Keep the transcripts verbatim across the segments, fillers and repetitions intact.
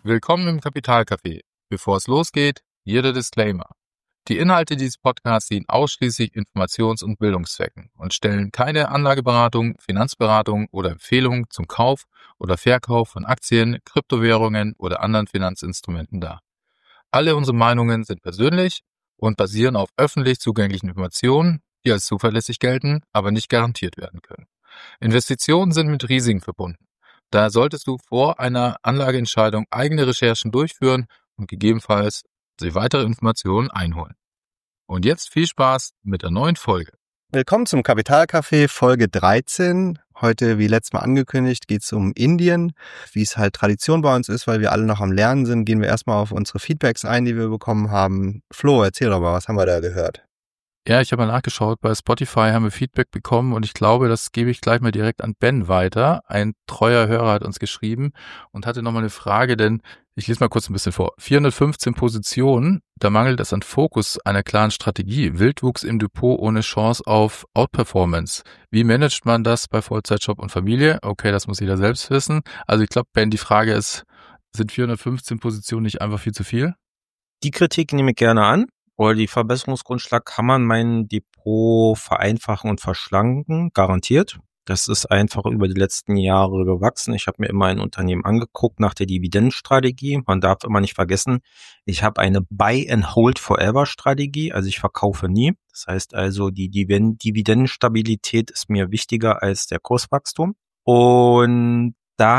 Willkommen im Kapitalcafé. Bevor es losgeht, hier der Disclaimer. Die Inhalte dieses Podcasts dienen ausschließlich Informations- und Bildungszwecken und stellen keine Anlageberatung, Finanzberatung oder Empfehlung zum Kauf oder Verkauf von Aktien, Kryptowährungen oder anderen Finanzinstrumenten dar. Alle unsere Meinungen sind persönlich und basieren auf öffentlich zugänglichen Informationen, die als zuverlässig gelten, aber nicht garantiert werden können. Investitionen sind mit Risiken verbunden. Daher solltest du vor einer Anlageentscheidung eigene Recherchen durchführen und gegebenenfalls sich weitere Informationen einholen. Und jetzt viel Spaß mit der neuen Folge. Willkommen zum Kapitalcafé Folge dreizehn. Heute, wie letztes Mal angekündigt, geht es um Indien. Wie es halt Tradition bei uns ist, weil wir alle noch am Lernen sind, gehen wir erstmal auf unsere Feedbacks ein, die wir bekommen haben. Flo, erzähl doch mal, was haben wir da gehört? Ja, ich habe mal nachgeschaut, bei Spotify haben wir Feedback bekommen und ich glaube, das gebe ich gleich mal direkt an Ben weiter. Ein treuer Hörer hat uns geschrieben und hatte nochmal eine Frage, denn ich lese mal kurz ein bisschen vor. vierhundertfünfzehn Positionen, da mangelt es an Fokus einer klaren Strategie. Wildwuchs im Depot ohne Chance auf Outperformance. Wie managt man das bei Vollzeitjob und Familie? Okay, das muss jeder selbst wissen. Also ich glaube, Ben, die Frage ist, sind vierhundertfünfzehn Positionen nicht einfach viel zu viel? Die Kritik nehme ich gerne an. Oder die Verbesserungsgrundschlag kann man mein Depot vereinfachen und verschlanken, garantiert. Das ist einfach über die letzten Jahre gewachsen. Ich habe mir immer ein Unternehmen angeguckt nach der Dividendenstrategie. Man darf immer nicht vergessen, ich habe eine Buy-and-Hold-Forever-Strategie, also ich verkaufe nie. Das heißt also, die Dividendenstabilität ist mir wichtiger als der Kurswachstum. Und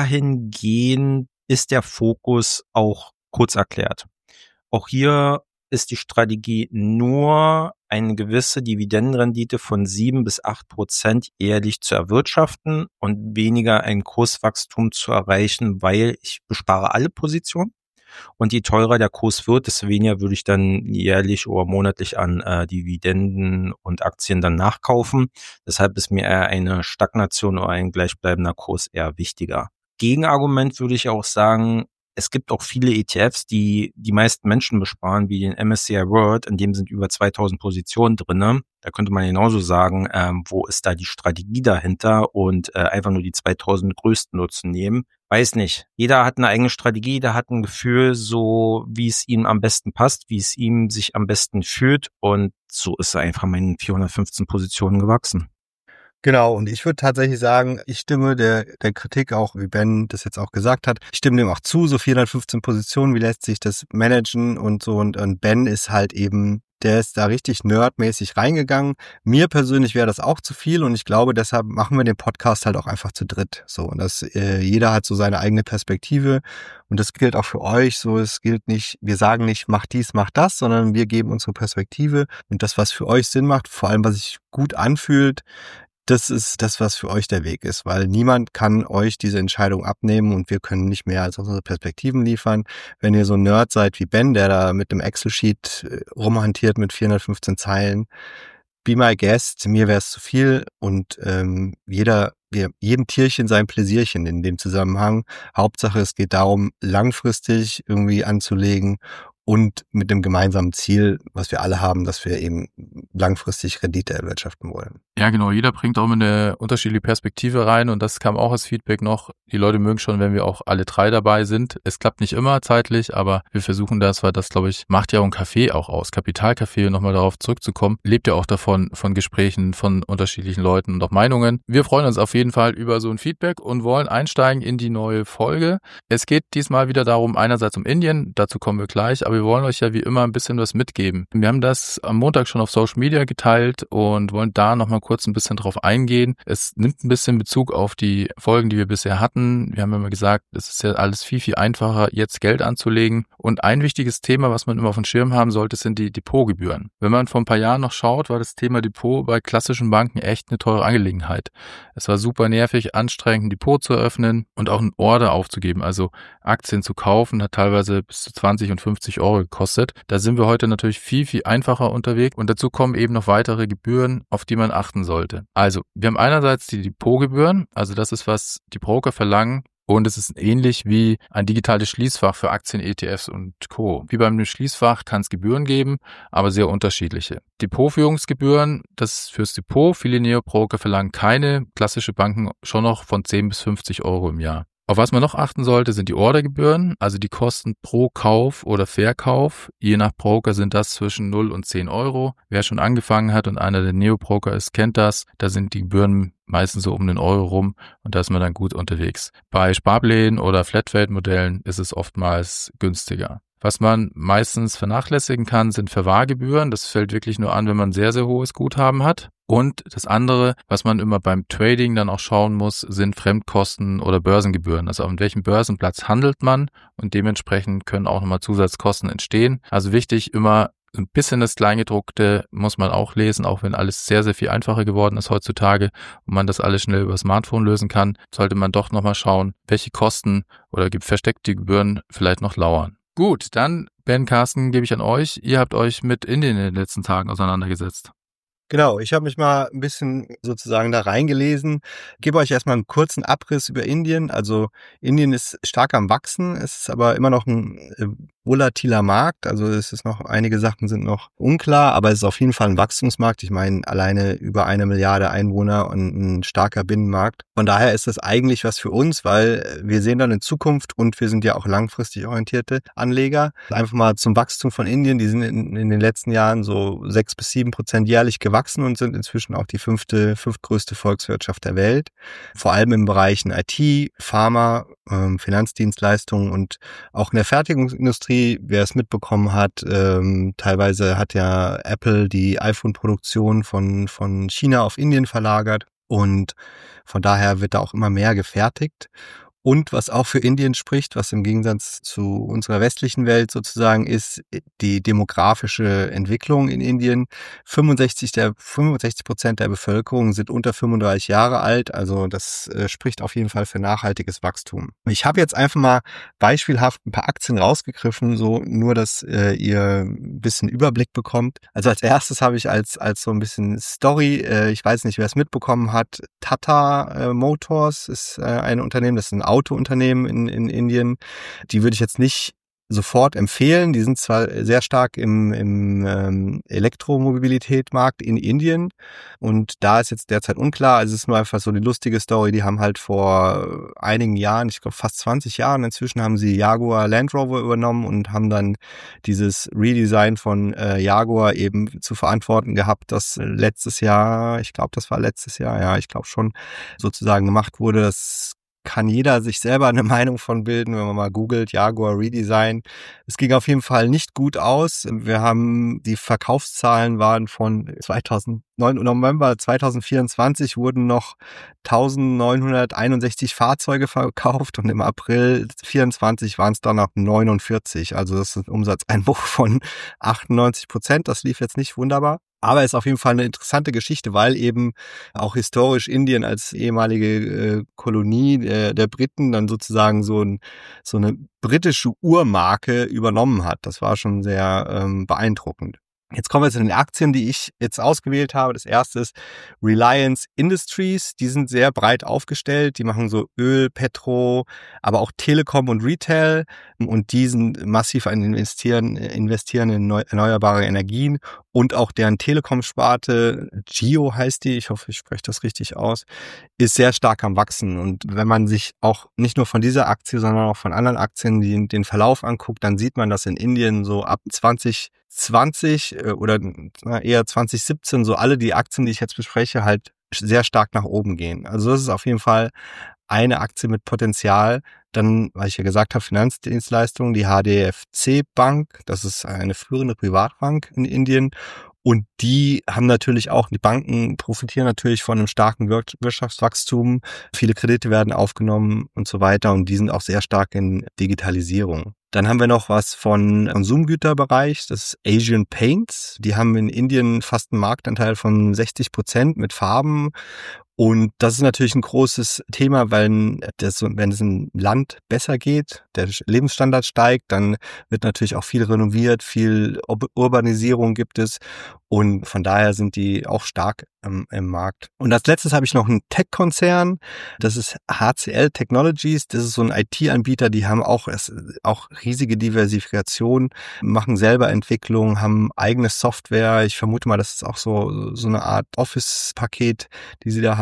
dahingehend ist der Fokus auch kurz erklärt. Auch hier ist die Strategie nur eine gewisse Dividendenrendite von sieben bis acht Prozent jährlich zu erwirtschaften und weniger ein Kurswachstum zu erreichen, weil ich bespare alle Positionen und je teurer der Kurs wird, desto weniger würde ich dann jährlich oder monatlich an äh, Dividenden und Aktien dann nachkaufen. Deshalb ist mir eher eine Stagnation oder ein gleichbleibender Kurs eher wichtiger. Gegenargument würde ich auch sagen, es gibt auch viele E T Fs, die die meisten Menschen besparen, wie den M S C I World, in dem sind über zweitausend Positionen drinne. Da könnte man genauso sagen, ähm, wo ist da die Strategie dahinter und äh, einfach nur die zweitausend größten nur zu nehmen. Weiß nicht. Jeder hat eine eigene Strategie, jeder hat ein Gefühl, so wie es ihm am besten passt, wie es ihm sich am besten fühlt und so ist er einfach meinen vierhundertfünfzehn Positionen gewachsen. Genau, und ich würde tatsächlich sagen, ich stimme der der Kritik auch, wie Ben das jetzt auch gesagt hat, ich stimme dem auch zu, so vierhundertfünfzehn Positionen, wie lässt sich das managen und so. Und, und Ben ist halt eben, der ist da richtig nerdmäßig reingegangen. Mir persönlich wäre das auch zu viel und ich glaube, deshalb machen wir den Podcast halt auch einfach zu dritt. So, und das, äh, jeder hat so seine eigene Perspektive und das gilt auch für euch. So, es gilt nicht, wir sagen nicht, mach dies, mach das, sondern wir geben unsere Perspektive und das, was für euch Sinn macht, vor allem was sich gut anfühlt, das ist das, was für euch der Weg ist, weil niemand kann euch diese Entscheidung abnehmen und wir können nicht mehr als unsere Perspektiven liefern. Wenn ihr so ein Nerd seid wie Ben, der da mit einem Excel-Sheet rumhantiert mit vierhundertfünfzehn Zeilen, be my guest, mir wäre es zu viel und ähm, jeder, wir, jedem Tierchen sein Pläsierchen in dem Zusammenhang. Hauptsache, es geht darum, langfristig irgendwie anzulegen und mit dem gemeinsamen Ziel, was wir alle haben, dass wir eben langfristig Rendite erwirtschaften wollen. Ja, genau. Jeder bringt auch eine unterschiedliche Perspektive rein und das kam auch als Feedback noch. Die Leute mögen schon, wenn wir auch alle drei dabei sind. Es klappt nicht immer zeitlich, aber wir versuchen das, weil das, glaube ich, macht ja auch ein Café auch aus. Kapitalcafé, um nochmal darauf zurückzukommen, lebt ja auch davon, von Gesprächen von unterschiedlichen Leuten und auch Meinungen. Wir freuen uns auf jeden Fall über so ein Feedback und wollen einsteigen in die neue Folge. Es geht diesmal wieder darum, einerseits um Indien, dazu kommen wir gleich, aber wir wollen euch ja wie immer ein bisschen was mitgeben. Wir haben das am Montag schon auf Social Media geteilt und wollen da nochmal kurz ein bisschen drauf eingehen. Es nimmt ein bisschen Bezug auf die Folgen, die wir bisher hatten. Wir haben immer gesagt, es ist ja alles viel, viel einfacher, jetzt Geld anzulegen. Und ein wichtiges Thema, was man immer auf dem Schirm haben sollte, sind die Depotgebühren. Wenn man vor ein paar Jahren noch schaut, war das Thema Depot bei klassischen Banken echt eine teure Angelegenheit. Es war super nervig, anstrengend, ein Depot zu eröffnen und auch einen Order aufzugeben. Also Aktien zu kaufen, hat teilweise bis zu zwanzig und fünfzig Euro gekostet. Da sind wir heute natürlich viel, viel einfacher unterwegs und dazu kommen eben noch weitere Gebühren, auf die man achten sollte. Also, wir haben einerseits die Depotgebühren, also das ist, was die Broker verlangen, und es ist ähnlich wie ein digitales Schließfach für Aktien, E T Fs und Co. Wie beim Schließfach kann es Gebühren geben, aber sehr unterschiedliche. Depotführungsgebühren, das ist fürs Depot. Viele Neobroker verlangen keine, klassische Banken schon noch von zehn bis fünfzig Euro im Jahr. Auf was man noch achten sollte, sind die Ordergebühren, also die Kosten pro Kauf oder Verkauf. Je nach Broker sind das zwischen null und zehn Euro. Wer schon angefangen hat und einer der Neo-Broker ist, kennt das. Da sind die Gebühren meistens so um den Euro rum und da ist man dann gut unterwegs. Bei Sparplänen oder Flatrate-Modellen ist es oftmals günstiger. Was man meistens vernachlässigen kann, sind Verwahrgebühren. Das fällt wirklich nur an, wenn man sehr, sehr hohes Guthaben hat. Und das andere, was man immer beim Trading dann auch schauen muss, sind Fremdkosten oder Börsengebühren. Also an welchem Börsenplatz handelt man und dementsprechend können auch nochmal Zusatzkosten entstehen. Also wichtig, immer ein bisschen das Kleingedruckte muss man auch lesen, auch wenn alles sehr, sehr viel einfacher geworden ist heutzutage und man das alles schnell über Smartphone lösen kann, sollte man doch nochmal schauen, welche Kosten oder versteckte Gebühren vielleicht noch lauern. Gut, dann Ben, Carsten, gebe ich an euch. Ihr habt euch mit Indien in den letzten Tagen auseinandergesetzt. Genau, ich habe mich mal ein bisschen sozusagen da reingelesen. Ich gebe euch erstmal einen kurzen Abriss über Indien. Also Indien ist stark am Wachsen, es ist aber immer noch ein äh, volatiler Markt. Also es ist noch, einige Sachen sind noch unklar, aber es ist auf jeden Fall ein Wachstumsmarkt. Ich meine, alleine über eine Milliarde Einwohner und ein starker Binnenmarkt. Von daher ist das eigentlich was für uns, weil wir sehen dann in Zukunft und wir sind ja auch langfristig orientierte Anleger. Einfach mal zum Wachstum von Indien. Die sind in, in den letzten Jahren so sechs bis sieben Prozent jährlich gewachsen. wachsen und sind inzwischen auch die fünfte, fünftgrößte Volkswirtschaft der Welt. Vor allem in Bereichen I T, Pharma, ähm, Finanzdienstleistungen und auch in der Fertigungsindustrie. Wer es mitbekommen hat, ähm, teilweise hat ja Apple die iPhone-Produktion von, von China auf Indien verlagert und von daher wird da auch immer mehr gefertigt. Und was auch für Indien spricht, was im Gegensatz zu unserer westlichen Welt sozusagen ist, die demografische Entwicklung in Indien. fünfundsechzig der fünfundsechzig Prozent der Bevölkerung sind unter fünfunddreißig Jahre alt. Also das äh, spricht auf jeden Fall für nachhaltiges Wachstum. Ich habe jetzt einfach mal beispielhaft ein paar Aktien rausgegriffen, so nur, dass äh, ihr ein bisschen Überblick bekommt. Also als erstes habe ich als als so ein bisschen Story, äh, ich weiß nicht, wer es mitbekommen hat, Tata äh, Motors ist äh, ein Unternehmen, das ist ein Autounternehmen in, in Indien. Die würde ich jetzt nicht sofort empfehlen. Die sind zwar sehr stark im, im ähm, Elektromobilitätsmarkt in Indien und da ist jetzt derzeit unklar. Also es ist nur einfach so die lustige Story. Die haben halt vor einigen Jahren, ich glaube fast zwanzig Jahren inzwischen, haben sie Jaguar Land Rover übernommen und haben dann dieses Redesign von äh, Jaguar eben zu verantworten gehabt, das letztes Jahr, ich glaube das war letztes Jahr, ja, ich glaube schon, sozusagen gemacht wurde. Das kann jeder sich selber eine Meinung von bilden, wenn man mal googelt, Jaguar Redesign. Es ging auf jeden Fall nicht gut aus. Wir haben, die Verkaufszahlen waren von zweitausendneun, November zweitausendvierundzwanzig wurden noch eintausendneunhunderteinundsechzig Fahrzeuge verkauft und im April vierundzwanzig waren es dann noch neunundvierzig. Also das ist ein Umsatzeinbruch von achtundneunzig Prozent. Das lief jetzt nicht wunderbar. Aber es ist auf jeden Fall eine interessante Geschichte, weil eben auch historisch Indien als ehemalige äh, Kolonie der, der Briten dann sozusagen so, ein, so eine britische Urmarke übernommen hat. Das war schon sehr ähm, beeindruckend. Jetzt kommen wir zu den Aktien, die ich jetzt ausgewählt habe. Das erste ist Reliance Industries. Die sind sehr breit aufgestellt. Die machen so Öl, Petro, aber auch Telekom und Retail. Und die sind massiv an investieren, investieren in erneuerbare Energien und auch deren Telekom-Sparte, Jio heißt die, ich hoffe, ich spreche das richtig aus, ist sehr stark am Wachsen. Und wenn man sich auch nicht nur von dieser Aktie, sondern auch von anderen Aktien die, den Verlauf anguckt, dann sieht man, dass in Indien so ab zwanzig zwanzig oder eher zwanzig siebzehn so alle die Aktien, die ich jetzt bespreche, halt sehr stark nach oben gehen. Also das ist auf jeden Fall eine Aktie mit Potenzial. Dann, weil ich ja gesagt habe, Finanzdienstleistungen, die H D F C Bank, das ist eine führende Privatbank in Indien. Und die haben natürlich auch, die Banken profitieren natürlich von einem starken Wirtschaftswachstum. Viele Kredite werden aufgenommen und so weiter. Und die sind auch sehr stark in Digitalisierung. Dann haben wir noch was von Konsumgüterbereich, das ist Asian Paints. Die haben in Indien fast einen Marktanteil von sechzig Prozent mit Farben. Und das ist natürlich ein großes Thema, weil das, wenn es im Land besser geht, der Lebensstandard steigt, dann wird natürlich auch viel renoviert, viel Urbanisierung gibt es. Und von daher sind die auch stark im, im Markt. Und als letztes habe ich noch einen Tech-Konzern. Das ist H C L Technologies. Das ist so ein I T-Anbieter. Die haben auch, auch riesige Diversifikation, machen selber Entwicklung, haben eigene Software. Ich vermute mal, das ist auch so, so eine Art Office-Paket, die sie da haben.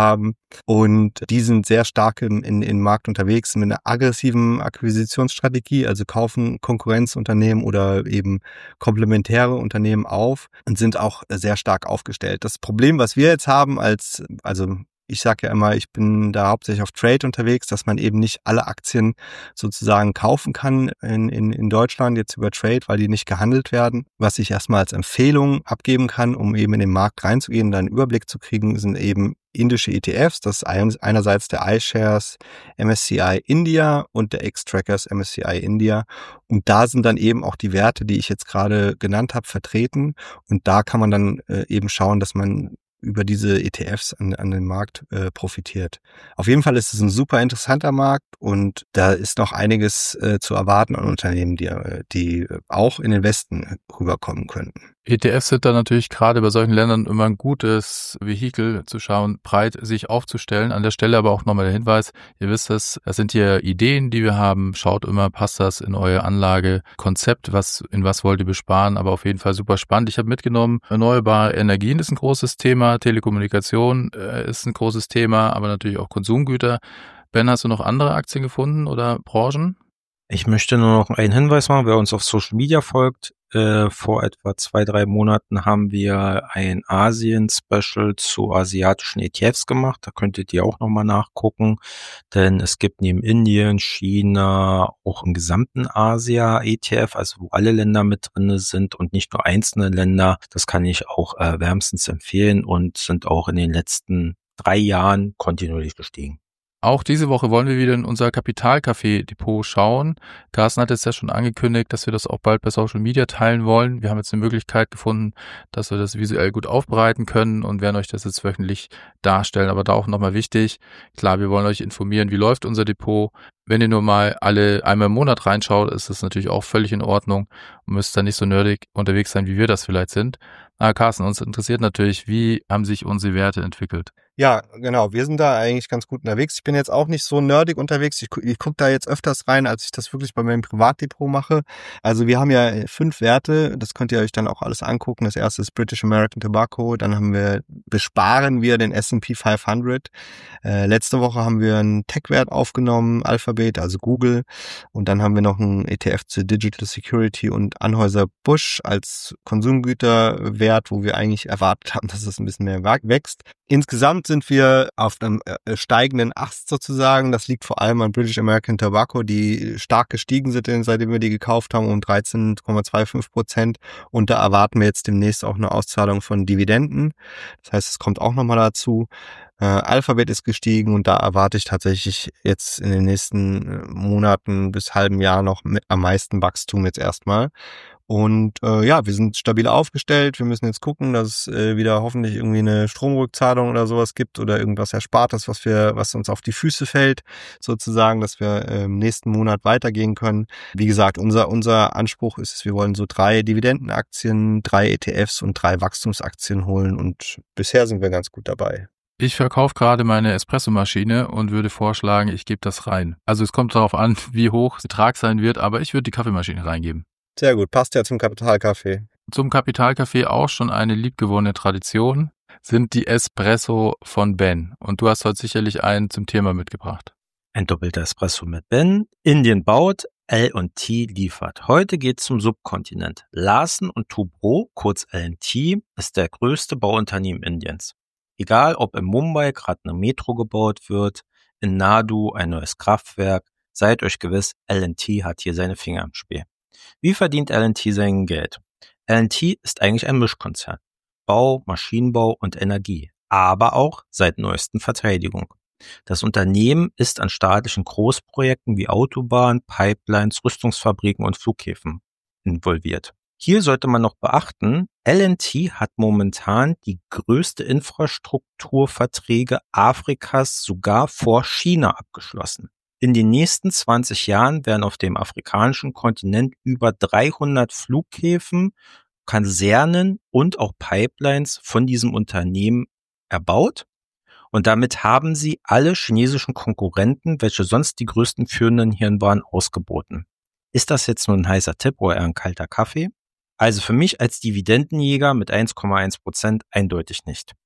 haben. Und die sind sehr stark in, in, in Markt unterwegs mit einer aggressiven Akquisitionsstrategie, also kaufen Konkurrenzunternehmen oder eben komplementäre Unternehmen auf und sind auch sehr stark aufgestellt. Das Problem, was wir jetzt haben als, also ich sage ja immer, ich bin da hauptsächlich auf Trade unterwegs, dass man eben nicht alle Aktien sozusagen kaufen kann in, in, in Deutschland jetzt über Trade, weil die nicht gehandelt werden. Was ich erstmal als Empfehlung abgeben kann, um eben in den Markt reinzugehen und dann einen Überblick zu kriegen, sind eben indische E T Fs. Das ist einerseits der iShares M S C I India und der X-Trackers M S C I India. Und da sind dann eben auch die Werte, die ich jetzt gerade genannt habe, vertreten. Und da kann man dann äh, eben schauen, dass man über diese E T Fs an, an den Markt äh, profitiert. Auf jeden Fall ist es ein super interessanter Markt und da ist noch einiges äh, zu erwarten an Unternehmen, die, die auch in den Westen rüberkommen könnten. E T Fs sind da natürlich gerade bei solchen Ländern immer ein gutes Vehikel zu schauen, breit sich aufzustellen. An der Stelle aber auch nochmal der Hinweis, ihr wisst es, das sind hier Ideen, die wir haben. Schaut immer, passt das in euer Anlagekonzept, was, in was wollt ihr besparen, aber auf jeden Fall super spannend. Ich habe mitgenommen, erneuerbare Energien ist ein großes Thema, Telekommunikation äh, ist ein großes Thema, aber natürlich auch Konsumgüter. Ben, hast du noch andere Aktien gefunden oder Branchen? Ich möchte nur noch einen Hinweis machen, wer uns auf Social Media folgt. Äh, vor etwa zwei, drei Monaten haben wir ein Asien-Special zu asiatischen E T Fs gemacht. Da könntet ihr auch nochmal nachgucken, denn es gibt neben Indien, China auch im gesamten Asia-E T F, also wo alle Länder mit drin sind und nicht nur einzelne Länder. Das kann ich auch äh, wärmstens empfehlen und sind auch in den letzten drei Jahren kontinuierlich gestiegen. Auch diese Woche wollen wir wieder in unser Kapitalcafé-Depot schauen. Carsten hat jetzt ja schon angekündigt, dass wir das auch bald bei Social Media teilen wollen. Wir haben jetzt eine Möglichkeit gefunden, dass wir das visuell gut aufbereiten können und werden euch das jetzt wöchentlich darstellen. Aber da auch nochmal wichtig, klar, wir wollen euch informieren, wie läuft unser Depot. Wenn ihr nur mal alle einmal im Monat reinschaut, ist das natürlich auch völlig in Ordnung und müsst dann nicht so nerdig unterwegs sein, wie wir das vielleicht sind. Aber Carsten, uns interessiert natürlich, wie haben sich unsere Werte entwickelt? Ja, genau. Wir sind da eigentlich ganz gut unterwegs. Ich bin jetzt auch nicht so nerdig unterwegs. Ich, ich gucke da jetzt öfters rein, als ich das wirklich bei meinem Privatdepot mache. Also wir haben ja fünf Werte. Das könnt ihr euch dann auch alles angucken. Das erste ist British American Tobacco. Dann haben wir, besparen wir den S and P fünfhundert. Äh, letzte Woche haben wir einen Tech-Wert aufgenommen, Alphabet, also Google. Und dann haben wir noch einen E T F zu Digital Security und Anheuser-Busch als Konsumgüterwert, wo wir eigentlich erwartet haben, dass es ein bisschen mehr wächst. Insgesamt sind wir auf einem äh, steigenden Ast sozusagen. Das liegt vor allem an British American Tobacco, die stark gestiegen sind, seitdem wir die gekauft haben, um dreizehn Komma fünfundzwanzig Prozent. Und da erwarten wir jetzt demnächst auch eine Auszahlung von Dividenden. Das heißt, es kommt auch nochmal dazu. Äh, Alphabet ist gestiegen und da erwarte ich tatsächlich jetzt in den nächsten Monaten bis halben Jahr noch mit am meisten Wachstum jetzt erstmal. Und äh, ja, wir sind stabil aufgestellt. Wir müssen jetzt gucken, dass es äh, wieder hoffentlich irgendwie eine Stromrückzahlung oder sowas gibt oder irgendwas Erspartes, was wir, was uns auf die Füße fällt, sozusagen, dass wir äh, im nächsten Monat weitergehen können. Wie gesagt, unser unser Anspruch ist es, wir wollen so drei Dividendenaktien, drei E T Fs und drei Wachstumsaktien holen und bisher sind wir ganz gut dabei. Ich verkaufe gerade meine Espressomaschine und würde vorschlagen, ich gebe das rein. Also es kommt darauf an, wie hoch der Betrag sein wird, aber ich würde die Kaffeemaschine reingeben. Sehr gut, passt ja zum Kapitalcafé. Zum Kapitalcafé auch schon eine liebgewonnene Tradition sind die Espresso von Ben. Und du hast heute sicherlich einen zum Thema mitgebracht. Ein doppelter Espresso mit Ben. Indien baut, L und T liefert. Heute geht's zum Subkontinent. Larsen und Toubro, kurz L und T, ist der größte Bauunternehmen Indiens. Egal, ob in Mumbai gerade eine Metro gebaut wird, in Nadu ein neues Kraftwerk, seid euch gewiss, L und T hat hier seine Finger im Spiel. Wie verdient L und T sein Geld? L und T ist eigentlich ein Mischkonzern. Bau, Maschinenbau und Energie, aber auch seit neuesten Verteidigung. Das Unternehmen ist an staatlichen Großprojekten wie Autobahnen, Pipelines, Rüstungsfabriken und Flughäfen involviert. Hier sollte man noch beachten, L und T hat momentan die größte Infrastrukturverträge Afrikas sogar vor China abgeschlossen. In den nächsten zwanzig Jahren werden auf dem afrikanischen Kontinent über dreihundert Flughäfen, Kasernen und auch Pipelines von diesem Unternehmen erbaut. Und damit haben sie alle chinesischen Konkurrenten, welche sonst die größten führenden Hirn waren, ausgeboten. Ist das jetzt nur ein heißer Tipp oder eher ein kalter Kaffee? Also für mich als Dividendenjäger mit eins Komma eins Prozent eindeutig nicht.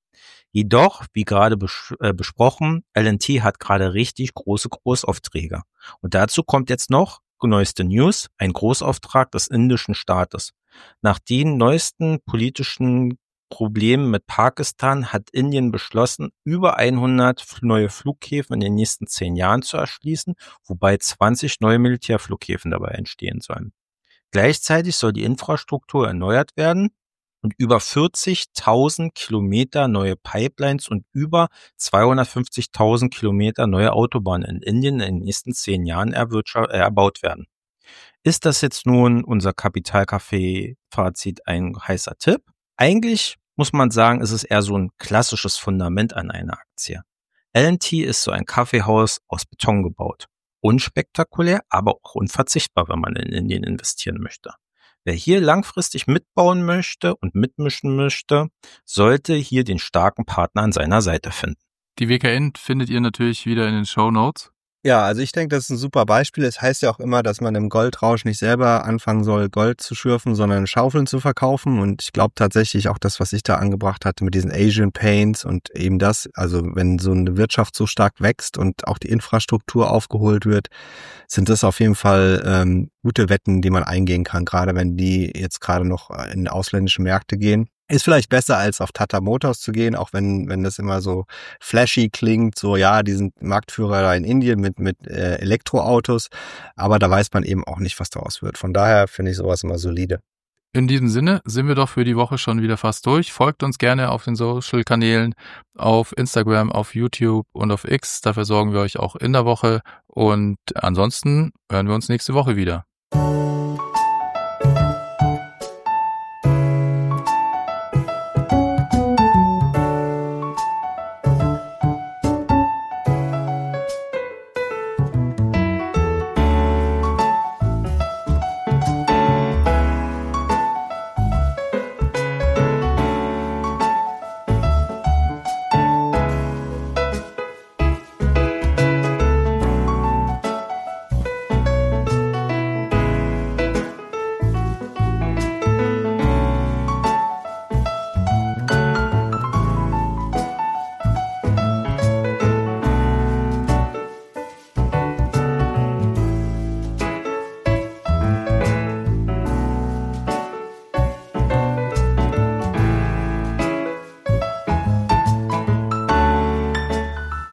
Jedoch, wie gerade bes- äh, besprochen, L und T hat gerade richtig große Großaufträge. Und dazu kommt jetzt noch neueste News, ein Großauftrag des indischen Staates. Nach den neuesten politischen Problemen mit Pakistan hat Indien beschlossen, über hundert neue Flughäfen in den nächsten zehn Jahren zu erschließen, wobei zwanzig neue Militärflughäfen dabei entstehen sollen. Gleichzeitig soll die Infrastruktur erneuert werden und über vierzigtausend Kilometer neue Pipelines und über zweihundertfünfzigtausend Kilometer neue Autobahnen in Indien in den nächsten zehn Jahren erwirtschaft- äh, erbaut werden. Ist das jetzt nun unser Kapitalcafé-Fazit ein heißer Tipp? Eigentlich muss man sagen, ist es eher so ein klassisches Fundament an einer Aktie. L und T ist so ein Kaffeehaus aus Beton gebaut. Unspektakulär, aber auch unverzichtbar, wenn man in Indien investieren möchte. Wer hier langfristig mitbauen möchte und mitmischen möchte, sollte hier den starken Partner an seiner Seite finden. Die W K N findet ihr natürlich wieder in den Shownotes. Ja, also ich denke, das ist ein super Beispiel. Es heißt ja auch immer, dass man im Goldrausch nicht selber anfangen soll, Gold zu schürfen, sondern Schaufeln zu verkaufen. Und ich glaube tatsächlich auch das, was ich da angebracht hatte mit diesen Asian Paints und eben das, also wenn so eine Wirtschaft so stark wächst und auch die Infrastruktur aufgeholt wird, sind das auf jeden Fall ähm, gute Wetten, die man eingehen kann, gerade wenn die jetzt gerade noch in ausländische Märkte gehen. Ist vielleicht besser, als auf Tata Motors zu gehen, auch wenn wenn das immer so flashy klingt, so ja, die sind Marktführer da in Indien mit mit äh, Elektroautos, aber da weiß man eben auch nicht, was daraus wird. Von daher finde ich sowas immer solide. In diesem Sinne sind wir doch für die Woche schon wieder fast durch. Folgt uns gerne auf den Social-Kanälen, auf Instagram, auf YouTube und auf X. Dafür sorgen wir euch auch in der Woche. Und ansonsten hören wir uns nächste Woche wieder.